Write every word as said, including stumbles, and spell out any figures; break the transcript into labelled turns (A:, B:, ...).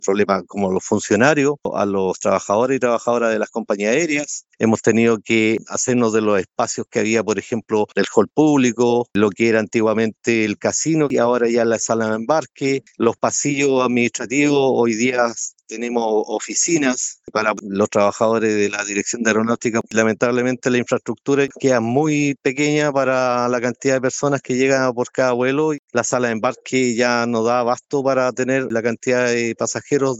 A: problemas como los funcionarios, a los trabajadores y trabajadoras de las compañías aéreas. Hemos tenido que hacernos de los espacios que había, por ejemplo, del hall público, lo que era antiguamente el casino y ahora ya la sala de embarque, los pasillos administrativos. Hoy día tenemos oficinas para los trabajadores de la Dirección de Aeronáutica. Lamentablemente la infraestructura queda muy pequeña para la cantidad de personas que llegan por cada vuelo. La sala de embarque ya no da abasto para tener la cantidad de pasajeros